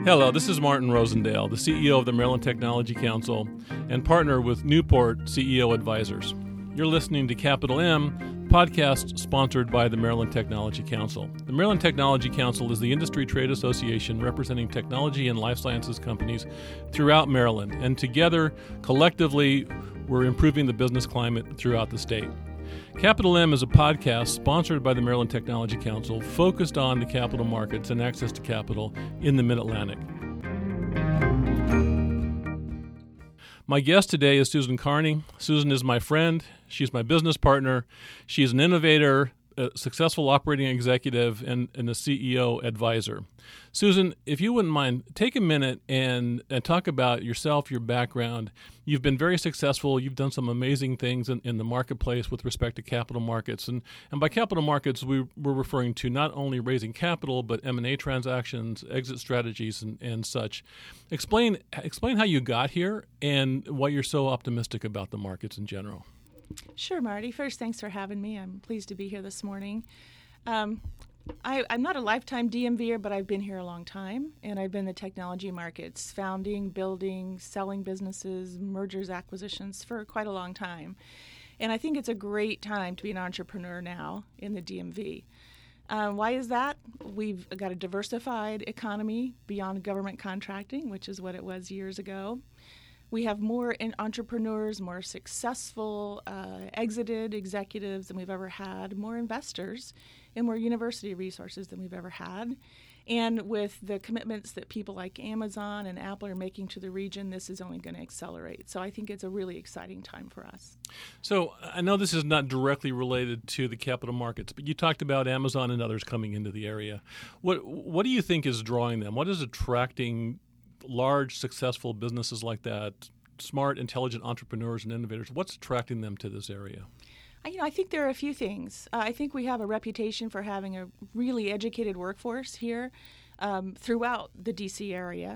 Hello, this is Martin Rosendale, the CEO of the Maryland Technology Council and partner with Newport CEO Advisors. You're listening to Capital M, podcast sponsored by the Maryland Technology Council. The Maryland Technology Council is the industry trade association representing technology and life sciences companies throughout Maryland, and together, collectively, we're improving the business climate throughout the state. Capital M is a podcast sponsored by the Maryland Technology Council focused on the capital markets and access to capital in the Mid-Atlantic. My guest today is Susan Carney. Susan is my friend. She's my business partner. She's an innovator, a successful operating executive, and a CEO advisor. Susan, if you wouldn't mind, take a minute and talk about yourself, your background. You've been very successful. You've done some amazing things in the marketplace with respect to capital markets. And by capital markets, we're referring to not only raising capital, but M&A transactions, exit strategies, and such. Explain how you got here and why you're so optimistic about the markets in general. Sure, Marty. First, thanks for having me. I'm pleased to be here this morning. I'm not a lifetime DMVer, but I've been here a long time, and I've been in the technology markets, founding, building, selling businesses, mergers, acquisitions for quite a long time. And I think it's a great time to be an entrepreneur now in the DMV. Why is that? We've got a diversified economy beyond government contracting, which is what it was years ago. We have more entrepreneurs, more successful exited executives than we've ever had, more investors, and more university resources than we've ever had. And with the commitments that people like Amazon and Apple are making to the region, this is only going to accelerate. So I think it's a really exciting time for us. So I know this is not directly related to the capital markets, but you talked about Amazon and others coming into the area. What do you think is drawing them? What is attracting large, successful businesses like that, smart, intelligent entrepreneurs and innovators? What's attracting them to this area? I think there are a few things. I think we have a reputation for having a really educated workforce here throughout the D.C. area.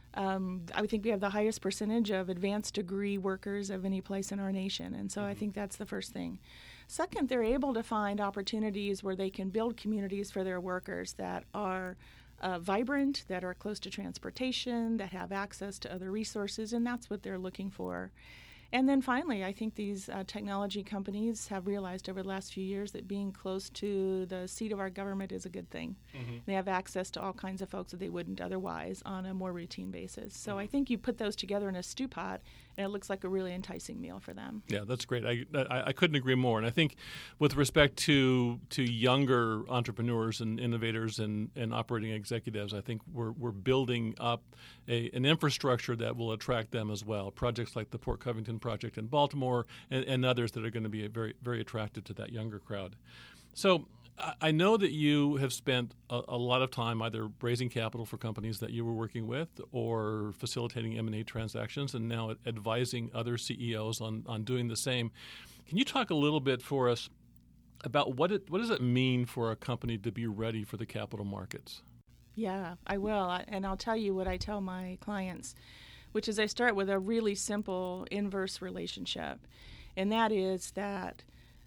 I think we have the highest percentage of advanced degree workers of any place in our nation, and so I think that's the first thing. Second, they're able to find opportunities where they can build communities for their workers that are vibrant, that are close to transportation, that have access to other resources, and that's what they're looking for. And then finally, I think these technology companies have realized over the last few years that being close to the seat of our government is a good thing. Mm-hmm. They have access to all kinds of folks that they wouldn't otherwise on a more routine basis. So I think you put those together in a stew pot, and it looks like a really enticing meal for them. Yeah, that's great. I couldn't agree more. And I think with respect to younger entrepreneurs and innovators and operating executives, I think we're building up an infrastructure that will attract them as well. Projects like the Port Covington project in Baltimore and others that are going to be very, very attractive to that younger crowd. So I know that you have spent a lot of time either raising capital for companies that you were working with or facilitating M&A transactions and now advising other CEOs on doing the same. Can you talk a little bit for us about what does it mean for a company to be ready for the capital markets? Yeah, I will. And I'll tell you what I tell my clients, which is I start with a really simple inverse relationship. And that is that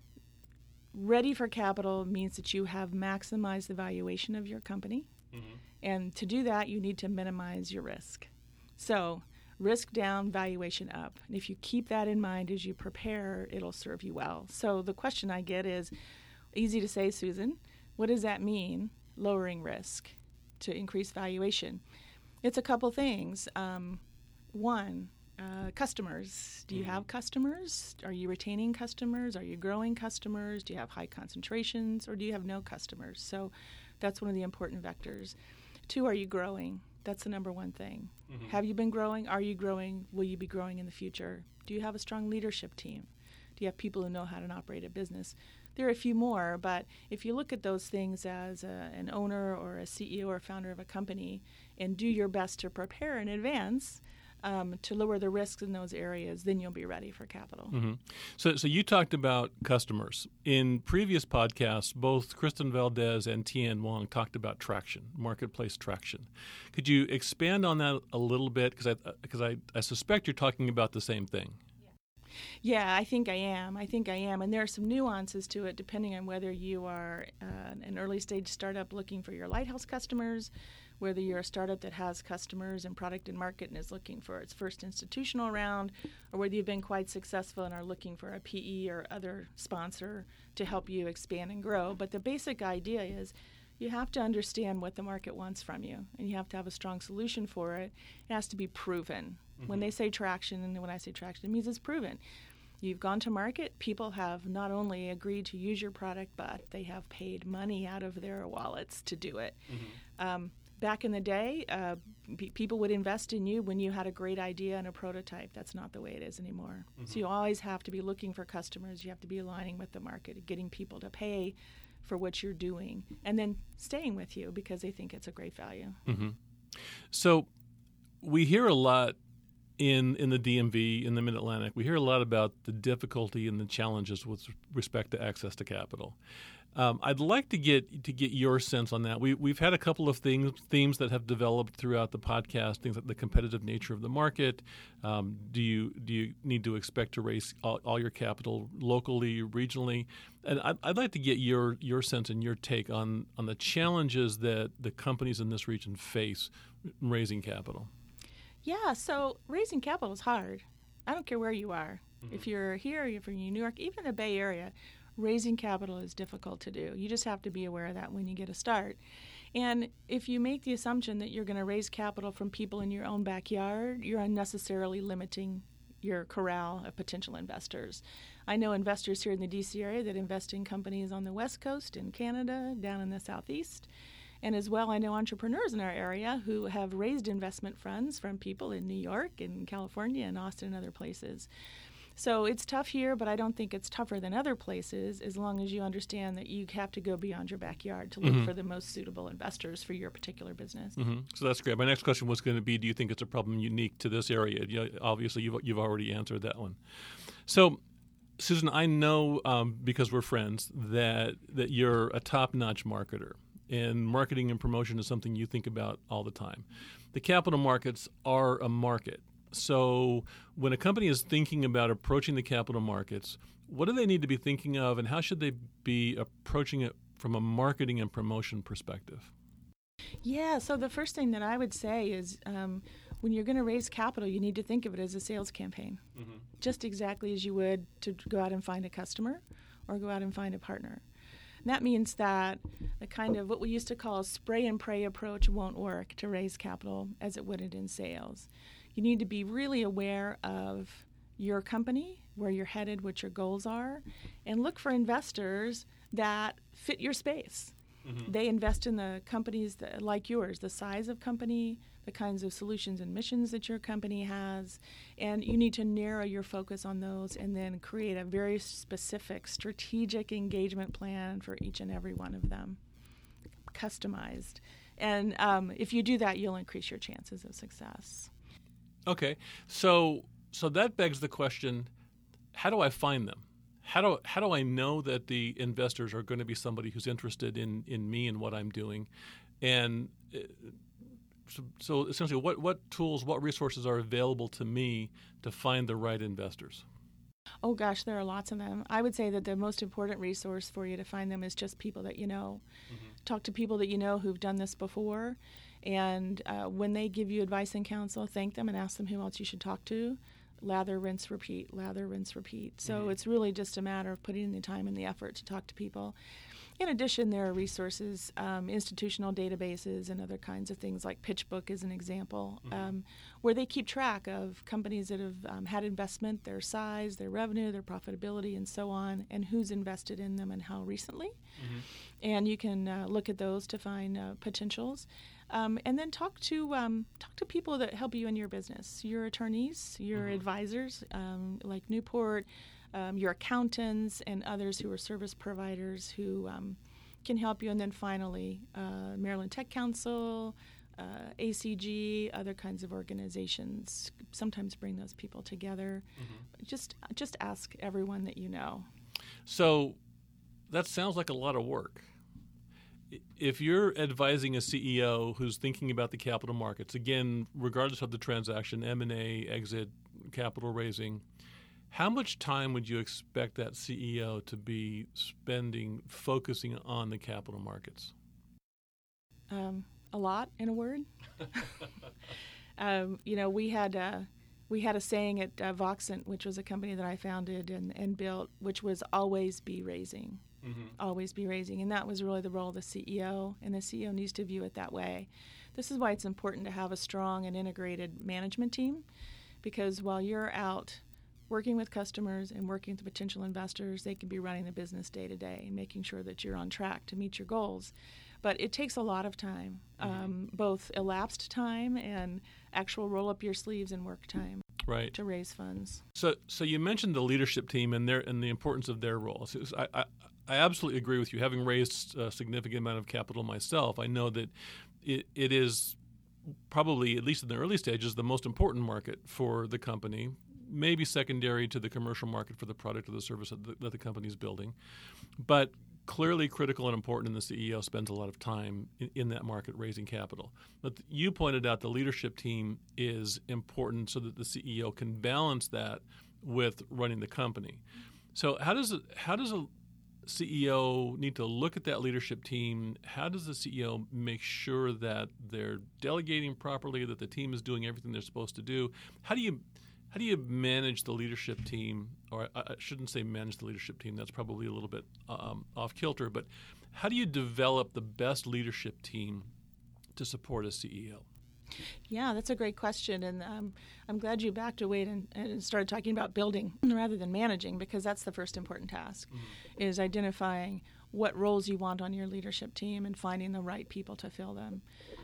ready for capital means that you have maximized the valuation of your company. Mm-hmm. And to do that, you need to minimize your risk. So risk down, valuation up. And if you keep that in mind as you prepare, it'll serve you well. So the question I get is, easy to say, Susan, what does that mean, lowering risk to increase valuation? It's a couple things. One, customers. Do you have customers? Are you retaining customers? Are you growing customers? Do you have high concentrations, or do you have no customers? So that's one of the important vectors. Two, are you growing? That's the number one thing. Mm-hmm. Have you been growing? Are you growing? Will you be growing in the future? Do you have a strong leadership team? Do you have people who know how to operate a business? There are a few more, but if you look at those things as an owner or a CEO or founder of a company and do your best to prepare in advance, to lower the risks in those areas, then you'll be ready for capital. Mm-hmm. So you talked about customers. In previous podcasts, both Kristen Valdez and Tian Wong talked about traction, marketplace traction. Could you expand on that a little bit? Because I suspect you're talking about the same thing. Yeah, I think I am. And there are some nuances to it depending on whether you are an early stage startup looking for your lighthouse customers, whether you're a startup that has customers and product and market and is looking for its first institutional round, or whether you've been quite successful and are looking for a PE or other sponsor to help you expand and grow. But the basic idea is you have to understand what the market wants from you, and you have to have a strong solution for it. It has to be proven. When they say traction, and when I say traction, it means it's proven. You've gone to market. People have not only agreed to use your product, but they have paid money out of their wallets to do it. Back in the day, people would invest in you when you had a great idea and a prototype. That's not the way it is anymore. So you always have to be looking for customers. You have to be aligning with the market, getting people to pay for what you're doing, and then staying with you because they think it's a great value. So we hear a lot in the DMV, in the Mid-Atlantic, we hear a lot about the difficulty and the challenges with respect to access to capital. I'd like to get your sense on that. We've had a couple of themes that have developed throughout the podcast, things like the competitive nature of the market. Do you need to expect to raise all your capital locally, regionally? And I'd like to get your sense and your take on the challenges that the companies in this region face raising capital. Yeah, so raising capital is hard. I don't care where you are. If you're here, if you're in New York, even the Bay Area, raising capital is difficult to do. You just have to be aware of that when you get a start. And if you make the assumption that you're going to raise capital from people in your own backyard, you're unnecessarily limiting your corral of potential investors. I know investors here in the D.C. area that invest in companies on the West Coast, in Canada, down in the Southeast. And as well, I know entrepreneurs in our area who have raised investment funds from people in New York and California and Austin and other places. So it's tough here, but I don't think it's tougher than other places as long as you understand that you have to go beyond your backyard to look for the most suitable investors for your particular business. So that's great. My next question was going to be, do you think it's a problem unique to this area? Obviously, you've already answered that one. So, Susan, I know because we're friends that you're a top-notch marketer. And marketing and promotion is something you think about all the time. The capital markets are a market. So when a company is thinking about approaching the capital markets, what do they need to be thinking of, and how should they be approaching it from a marketing and promotion perspective? Yeah, so the first thing that I would say is when you're going to raise capital, you need to think of it as a sales campaign, just exactly as you would to go out and find a customer or go out and find a partner. And that means that the kind of what we used to call a spray and pray approach won't work to raise capital as it would in sales. You need to be really aware of your company, where you're headed, what your goals are, and look for investors that fit your space. They invest in the companies that, like yours, the size of company, the kinds of solutions and missions that your company has, and you need to narrow your focus on those and then create a very specific strategic engagement plan for each and every one of them, customized. And if you do that, you'll increase your chances of success. Okay, so that begs the question, how do I find them? How do I know that the investors are going to be somebody who's interested in me and what I'm doing? And so essentially, what tools, what resources are available to me to find the right investors? Oh, gosh, there are lots of them. I would say that the most important resource for you to find them is just people that you know. Talk to people that you know who've done this before. And when they give you advice and counsel, thank them and ask them who else you should talk to. Lather, rinse, repeat, lather, rinse, repeat. So it's really just a matter of putting in the time and the effort to talk to people. In addition, there are resources, institutional databases and other kinds of things, like PitchBook is an example, where they keep track of companies that have had investment, their size, their revenue, their profitability, and so on, and who's invested in them and how recently. And you can look at those to find potentials. And then talk to people that help you in your business, your attorneys, your advisors, like Newport, your accountants, and others who are service providers who can help you. And then finally, Maryland Tech Council, ACG, other kinds of organizations. Sometimes bring those people together. Just ask everyone that you know. So that sounds like a lot of work. If you're advising a CEO who's thinking about the capital markets, again, regardless of the transaction, M&A, exit, capital raising, how much time would you expect that CEO to be spending focusing on the capital markets? A lot, in a word. We had a saying at Voxent, which was a company that I founded and built, which was always be raising. Mm-hmm. Always be raising. And that was really the role of the CEO, and the CEO needs to view it that way. This is why it's important to have a strong and integrated management team, because while you're out working with customers and working with potential investors, they can be running the business day to day and making sure that you're on track to meet your goals. But it takes a lot of time, both elapsed time and actual roll up your sleeves and work time, right, to raise funds. So you mentioned the leadership team and the importance of their role. So I absolutely agree with you. Having raised a significant amount of capital myself, I know that it is probably, at least in the early stages, the most important market for the company, maybe secondary to the commercial market for the product or the service that the company is building. But clearly critical and important, and the CEO spends a lot of time in that market raising capital. But you pointed out the leadership team is important so that the CEO can balance that with running the company. So how does a CEO need to look at that leadership team? How does the CEO make sure that they're delegating properly, that the team is doing everything they're supposed to do? How do you manage the leadership team? Or I shouldn't say manage the leadership team. That's probably a little bit off kilter. But how do you develop the best leadership team to support a CEO? Yeah, that's a great question. And I'm glad you backed away and started talking about building rather than managing, because that's the first important task, is identifying what roles you want on your leadership team and finding the right people to fill them.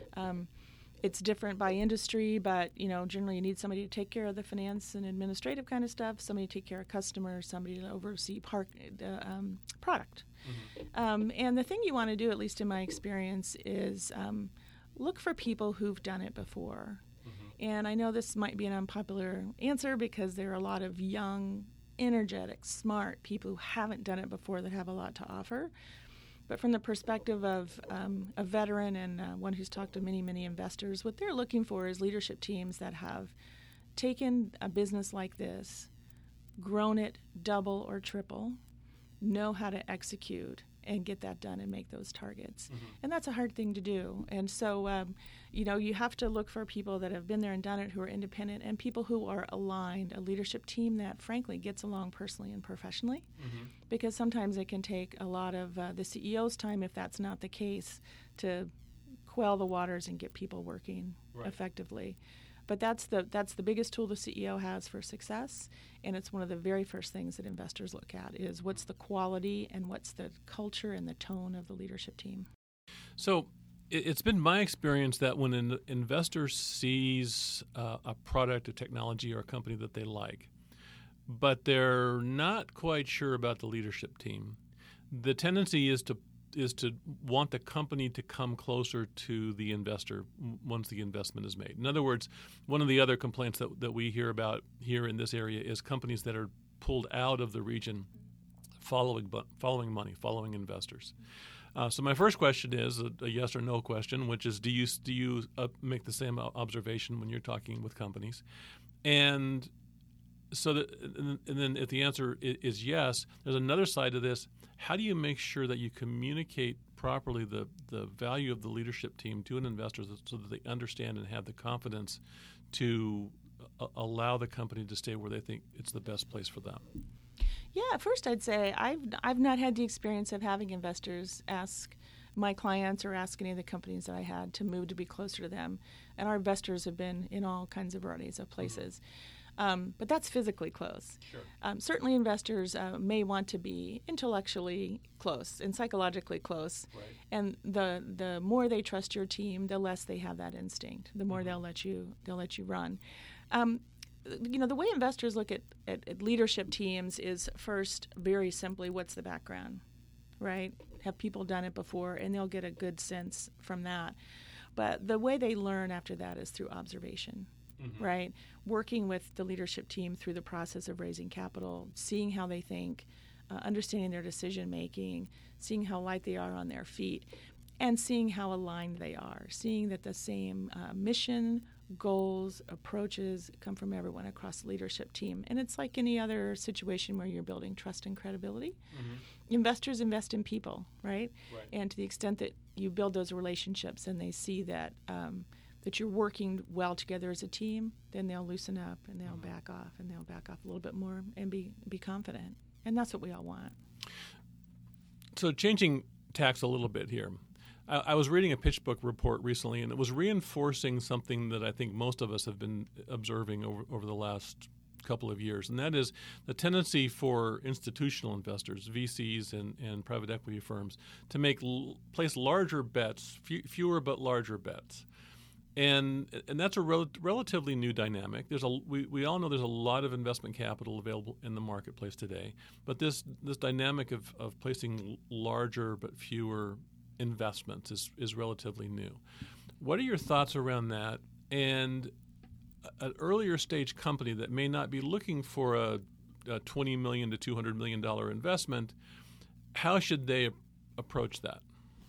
It's different by industry, but generally you need somebody to take care of the finance and administrative kind of stuff, somebody to take care of customers, somebody to oversee product. And the thing you want to do, at least in my experience, is look for people who've done it before. And I know this might be an unpopular answer because there are a lot of young, energetic, smart people who haven't done it before that have a lot to offer. But from the perspective of a veteran and one who's talked to many, many investors, what they're looking for is leadership teams that have taken a business like this, grown it double or triple, know how to execute and get that done and make those targets. And that's a hard thing to do. And so, you have to look for people that have been there and done it, who are independent, and people who are aligned, a leadership team that, frankly, gets along personally and professionally. Because sometimes it can take a lot of the CEO's time, if that's not the case, to quell the waters and get people working effectively. But that's the biggest tool the CEO has for success, and it's one of the very first things that investors look at is what's the quality and what's the culture and the tone of the leadership team. So it's been my experience that when an investor sees a product, a technology, or a company that they like, but they're not quite sure about the leadership team, the tendency is to want the company to come closer to the investor once the investment is made. In other words, one of the other complaints that we hear about here in this area is companies that are pulled out of the region following money, following investors. So my first question is a yes or no question, which is do you make the same observation when you're talking with companies? And then if the answer is yes, there's another side to this. How do you make sure that you communicate properly the value of the leadership team to an investor so that they understand and have the confidence to allow the company to stay where they think it's the best place for them? Yeah, first I'd say I've not had the experience of having investors ask my clients or ask any of the companies that I had to move to be closer to them. And our investors have been in all kinds of varieties of places. But that's physically close. Sure. Certainly investors may want to be intellectually close and psychologically close. Right. And the more they trust your team, the less they have that instinct, the more they'll let you run. The way investors look at leadership teams is first, very simply, what's the background, right? Have people done it before? And they'll get a good sense from that. But the way they learn after that is through observation. Right? Working with the leadership team through the process of raising capital, seeing how they think, understanding their decision making, seeing how light they are on their feet, and seeing how aligned they are, seeing that the same mission goals, approaches come from everyone across the leadership team. And it's like any other situation where you're building trust and credibility. Investors invest in people, right? And to the extent that you build those relationships and they see that that you're working well together as a team, then they'll loosen up and they'll back off, and they'll back off a little bit more and be confident. And that's what we all want. So changing tacks a little bit here. I was reading a PitchBook report recently, and it was reinforcing something that I think most of us have been observing over the last couple of years, and that is the tendency for institutional investors, VCs and private equity firms, to place larger bets, fewer but larger bets. And that's a relatively new dynamic. We all know there's a lot of investment capital available in the marketplace today, but this dynamic of placing larger but fewer investments is relatively new. What are your thoughts around that? And an earlier stage company that may not be looking for a $20 million to $200 million investment, how should they approach that?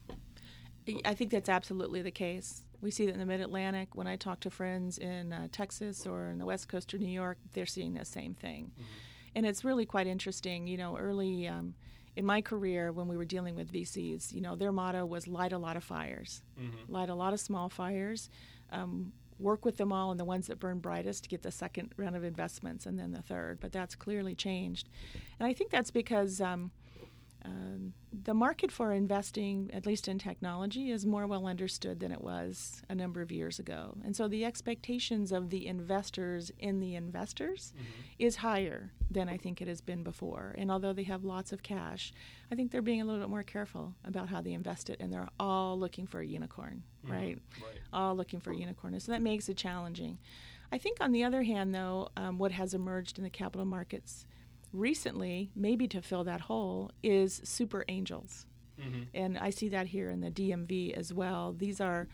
I think that's absolutely the case. We see that in the Mid-Atlantic. When I talk to friends in Texas or in the West Coast or New York, they're seeing the same thing. And it's really quite interesting. Early in my career, when we were dealing with VCs, their motto was light a lot of fires, light a lot of small fires, work with them all and the ones that burn brightest to get the second round of investments and then the third. But that's clearly changed. And I think that's because the market for investing, at least in technology, is more well understood than it was a number of years ago. And so the expectations of the investors in the investors is higher than I think it has been before. And although they have lots of cash, I think they're being a little bit more careful about how they invest it, and they're all looking for a unicorn, right? All looking for a unicorn. And so that makes it challenging. I think on the other hand, though, what has emerged in the capital markets recently, maybe to fill that hole, is super angels. And I see that here in the DMV as well. These are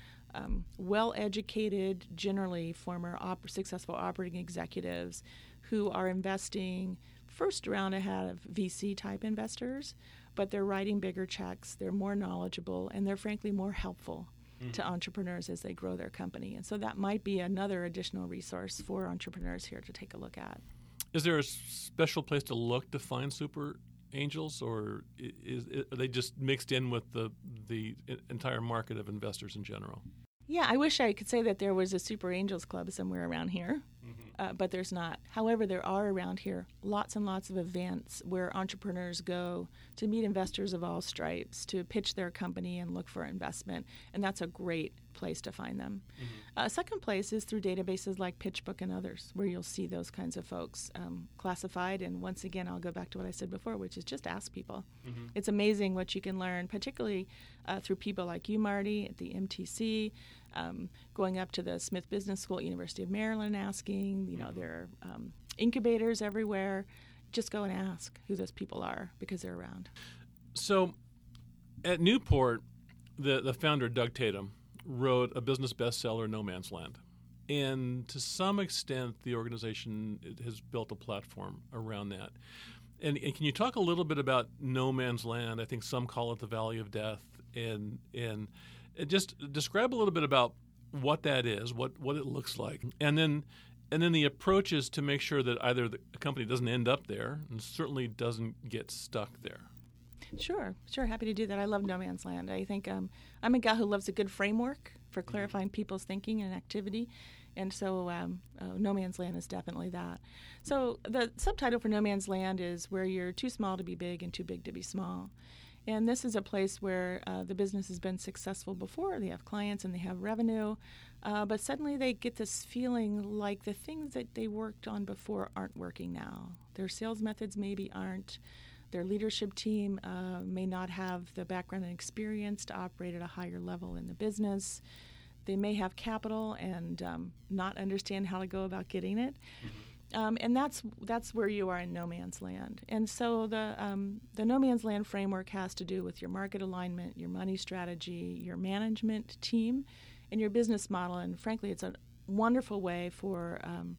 well-educated, generally former successful operating executives who are investing first round ahead of VC-type investors, but they're writing bigger checks, they're more knowledgeable, and they're frankly more helpful to entrepreneurs as they grow their company. And so that might be another additional resource for entrepreneurs here to take a look at. Is there a special place to look to find super angels, or are they just mixed in with the entire market of investors in general? Yeah, I wish I could say that there was a Super Angels Club somewhere around here, but there's not. However, there are around here lots and lots of events where entrepreneurs go to meet investors of all stripes, to pitch their company and look for investment, and that's a great place to find them. Second place is through databases like PitchBook and others, where you'll see those kinds of folks classified. And once again, I'll go back to what I said before, which is just ask people. It's amazing what you can learn, particularly through people like you, Marty, at the MTC, going up to the Smith Business School at University of Maryland, asking. There are incubators everywhere. Just go and ask who those people are, because they're around. So at Newport, the founder, Doug Tatum, wrote a business bestseller, No Man's Land. And to some extent, the organization has built a platform around that. And can you talk a little bit about No Man's Land? I think some call it the Valley of Death. And just describe a little bit about what that is, what it looks like. And then the approach is to make sure that either the company doesn't end up there and certainly doesn't get stuck there. Sure. Happy to do that. I love No Man's Land. I think I'm a gal who loves a good framework for clarifying people's thinking and activity. And so No Man's Land is definitely that. So the subtitle for No Man's Land is where you're too small to be big and too big to be small. And this is a place where the business has been successful before. They have clients and they have revenue. But suddenly they get this feeling like the things that they worked on before aren't working now. Their sales methods maybe aren't. Their leadership team may not have the background and experience to operate at a higher level in the business. They may have capital and not understand how to go about getting it. And that's where you are in no man's land. And so the no man's land framework has to do with your market alignment, your money strategy, your management team, and your business model. And frankly, it's a wonderful way for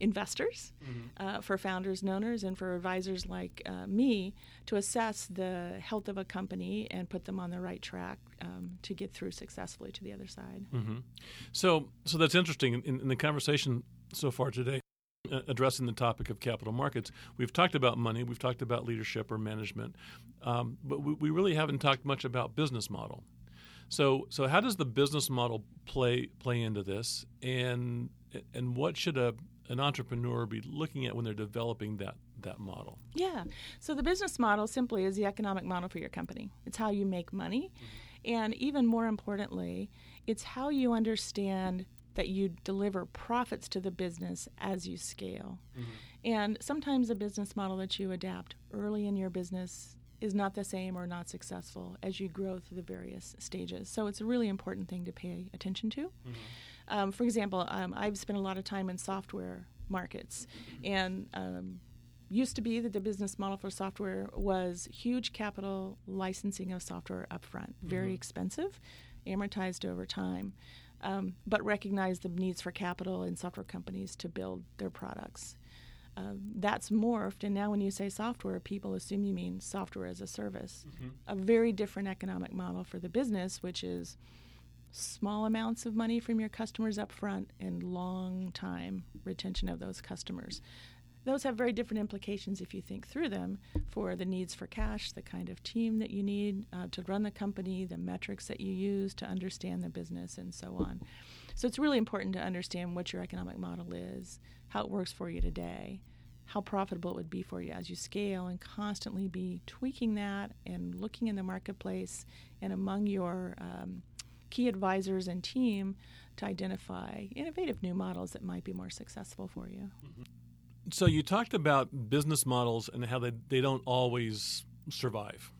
investors, for founders and owners, and for advisors like me to assess the health of a company and put them on the right track to get through successfully to the other side. Mm-hmm. So that's interesting. In the conversation so far today, addressing the topic of capital markets, we've talked about money, we've talked about leadership or management, but we really haven't talked much about business model. So how does the business model play into this, and what should an entrepreneur be looking at when they're developing that model? Yeah. So the business model simply is the economic model for your company. It's how you make money. And even more importantly, it's how you understand that you deliver profits to the business as you scale. And sometimes a business model that you adapt early in your business is not the same or not successful as you grow through the various stages. So it's a really important thing to pay attention to. For example, I've spent a lot of time in software markets, and used to be that the business model for software was huge capital licensing of software upfront, very expensive, amortized over time, but recognized the needs for capital in software companies to build their products. That's morphed, and now when you say software, people assume you mean software as a service. A very different economic model for the business, which is small amounts of money from your customers up front and long time retention of those customers. Those have very different implications if you think through them for the needs for cash, the kind of team that you need to run the company, the metrics that you use to understand the business, and so on. So it's really important to understand what your economic model is, how it works for you today, how profitable it would be for you as you scale, and constantly be tweaking that and looking in the marketplace and among your key advisors and team to identify innovative new models that might be more successful for you. So you talked about business models and how they don't always survive.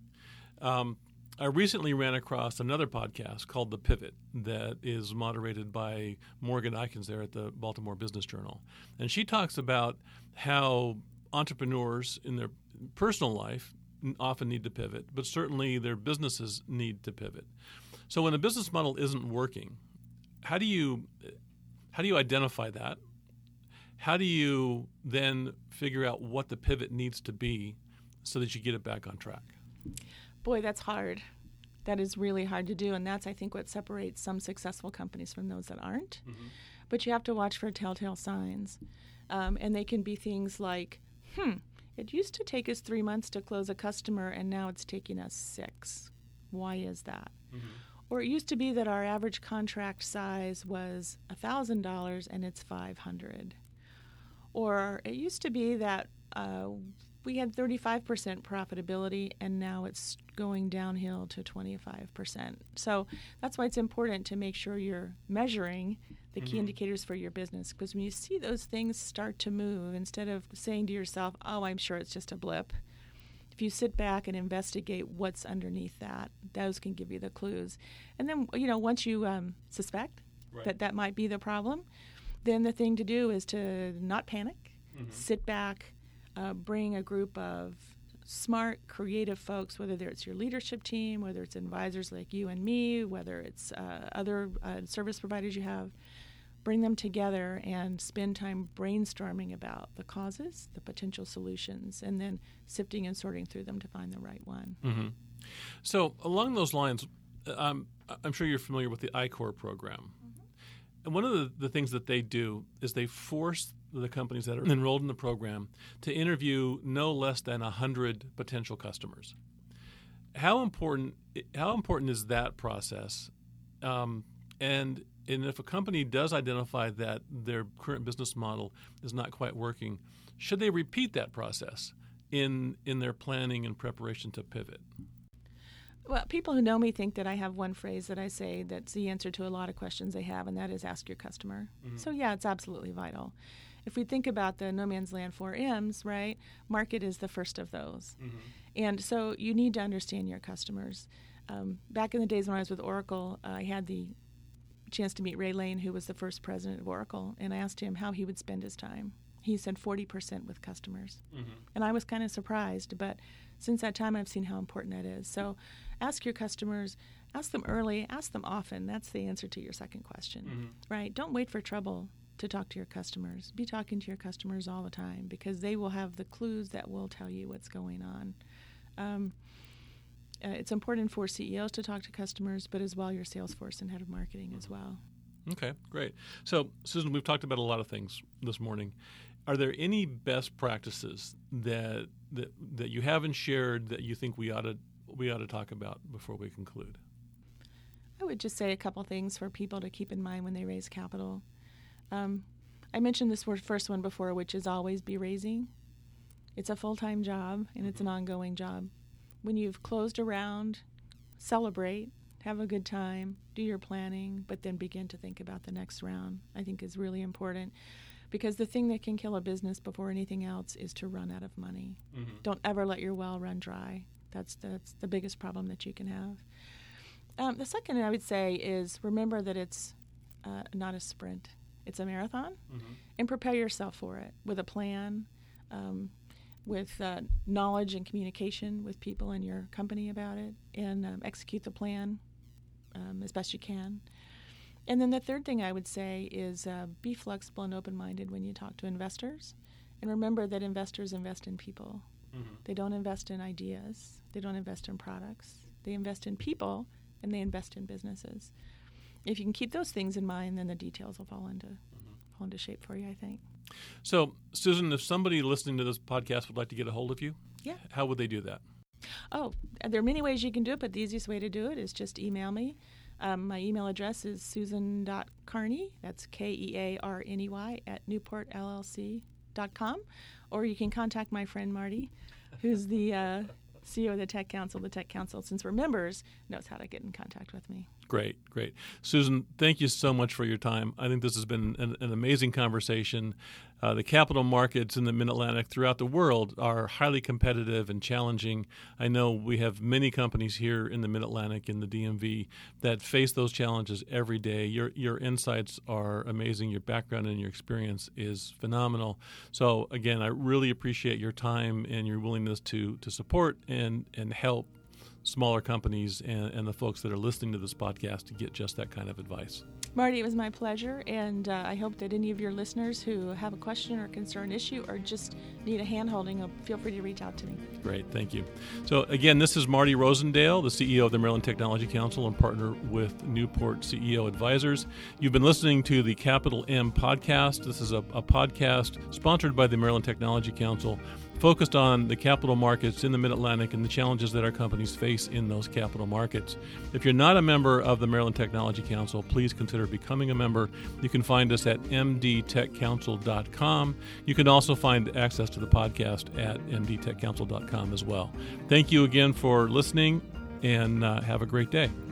I recently ran across another podcast called The Pivot that is moderated by Morgan Eikens there at the Baltimore Business Journal. And she talks about how entrepreneurs in their personal life often need to pivot, but certainly their businesses need to pivot. So when a business model isn't working, how do you identify that? How do you then figure out what the pivot needs to be so that you get it back on track? Boy, that's hard. That is really hard to do, and that's, I think, what separates some successful companies from those that aren't. But you have to watch for telltale signs, and they can be things like, it used to take us 3 months to close a customer, and now it's taking us 6. Why is that? Or it used to be that our average contract size was $1,000 and it's $500. Or it used to be that we had 35% profitability and now it's going downhill to 25%. So that's why it's important to make sure you're measuring the key indicators for your business, because when you see those things start to move, instead of saying to yourself, oh, I'm sure it's just a blip, if you sit back and investigate what's underneath that, those can give you the clues. And then, once you suspect that might be the problem, then the thing to do is to not panic, sit back, bring a group of smart, creative folks, whether it's your leadership team, whether it's advisors like you and me, whether it's other service providers you have, bring them together and spend time brainstorming about the causes, the potential solutions, and then sifting and sorting through them to find the right one. So along those lines, I'm sure you're familiar with the I-Corps program. And one of the things that they do is they force the companies that are enrolled in the program to interview no less than 100 potential customers. How important is that process? And if a company does identify that their current business model is not quite working, should they repeat that process in their planning and preparation to pivot? Well, people who know me think that I have one phrase that I say that's the answer to a lot of questions they have, and that is ask your customer. So, yeah, it's absolutely vital. If we think about the No Man's Land 4 M's, right, market is the first of those. And so you need to understand your customers. Back in the days when I was with Oracle, I had the chance to meet Ray Lane, who was the first president of Oracle, and I asked him how he would spend his time. He said 40% with customers. And I was kind of surprised, but since that time I've seen how important that is. So ask your customers, ask them early, ask them often. That's the answer to your second question, right? Don't wait for trouble to talk to your customers. Be talking to your customers all the time because they will have the clues that will tell you what's going on. It's important for CEOs to talk to customers, but as well your sales force and head of marketing as well. Okay, great. So, Susan, we've talked about a lot of things this morning. Are there any best practices that you haven't shared that you think we ought to talk about before we conclude? I would just say a couple things for people to keep in mind when they raise capital. I mentioned this first one before, which is always be raising. It's a full-time job, and it's an ongoing job. When you've closed a round, celebrate, have a good time, do your planning, but then begin to think about the next round, I think is really important. Because the thing that can kill a business before anything else is to run out of money. Mm-hmm. Don't ever let your well run dry. That's the biggest problem that you can have. The second I would say is remember that it's not a sprint. It's a marathon, and prepare yourself for it with a plan, with knowledge and communication with people in your company about it, and execute the plan as best you can. And then the third thing I would say is be flexible and open-minded when you talk to investors. And remember that investors invest in people. Mm-hmm. They don't invest in ideas. They don't invest in products. They invest in people, and they invest in businesses. If you can keep those things in mind, then the details will fall into shape for you, I think. So, Susan, if somebody listening to this podcast would like to get a hold of you, how would they do that? Oh, there are many ways you can do it, but the easiest way to do it is just email me. My email address is susan.carney, that's Kearney, at newportllc.com. Or you can contact my friend Marty, who's the CEO of the Tech Council. The Tech Council, since we're members, knows how to get in contact with me. Great. Susan, thank you so much for your time. I think this has been an amazing conversation. The capital markets in the Mid-Atlantic throughout the world are highly competitive and challenging. I know we have many companies here in the Mid-Atlantic, in the DMV, that face those challenges every day. Your insights are amazing. Your background and your experience is phenomenal. So, again, I really appreciate your time and your willingness to support and help smaller companies and the folks that are listening to this podcast to get just that kind of advice. Marty, it was my pleasure, and I hope that any of your listeners who have a question or concern issue or just need a hand-holding, feel free to reach out to me. Great, thank you. So again, this is Marty Rosendale, the CEO of the Maryland Technology Council and partner with Newport CEO Advisors. You've been listening to the Capital M podcast. This is a podcast sponsored by the Maryland Technology Council, focused on the capital markets in the Mid-Atlantic and the challenges that our companies face in those capital markets. If you're not a member of the Maryland Technology Council, please consider becoming a member. You can find us at mdtechcouncil.com. You can also find access to the podcast at mdtechcouncil.com as well. Thank you again for listening, and have a great day.